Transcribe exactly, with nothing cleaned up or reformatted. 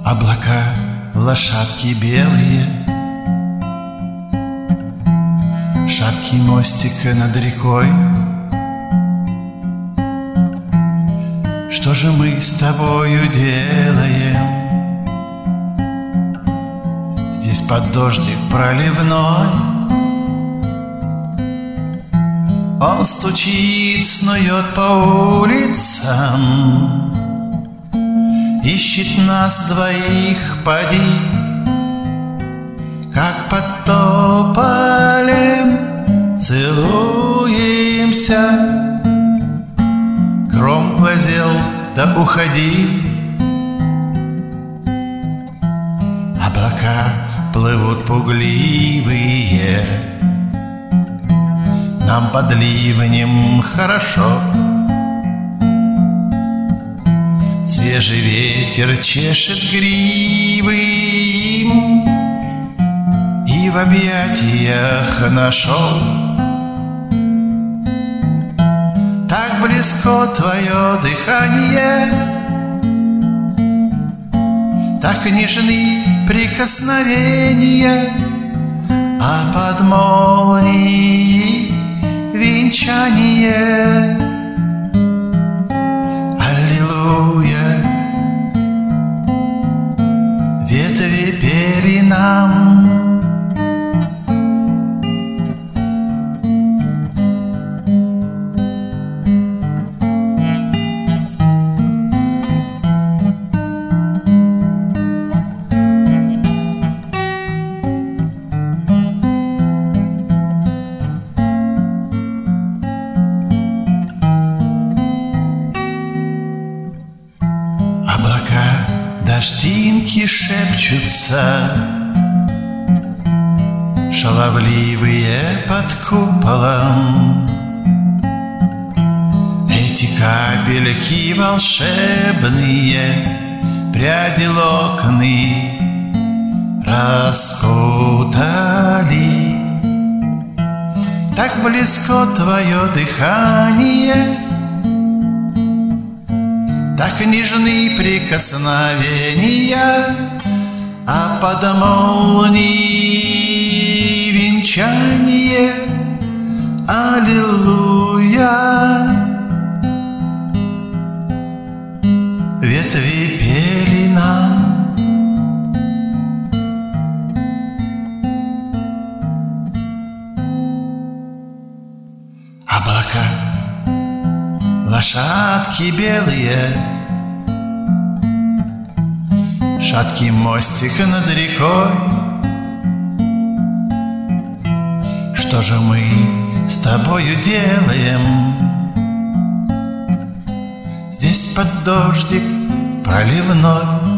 Облака, лошадки белые, шаткий мостик над рекой. Что же мы с тобою делаем здесь под дождик проливной? Он стучит, снует по улицам, ищет нас двоих, поди. Как под тополем целуемся. Гром глазел, да уходи. Облака плывут пугливые, нам под ливнем хорошо. Свежий ветер чешет гривы им и в объятиях нашел. Так близко твое дыхание, так нежны прикосновения, а под молнией венчание. Аллилуйя, ветви пели нам. Облака, дождинки шепчутся, шаловливые под куполом. Эти капельки волшебные, пряди локоны распутали. Так близко твое дыхание, так нежны прикосновения, а под молнией венчание. Аллилуйя, ветви пели нам. Облака, лошадки белые, шаткий мостик над рекой. Что же мы с тобою делаем здесь под дождик проливной?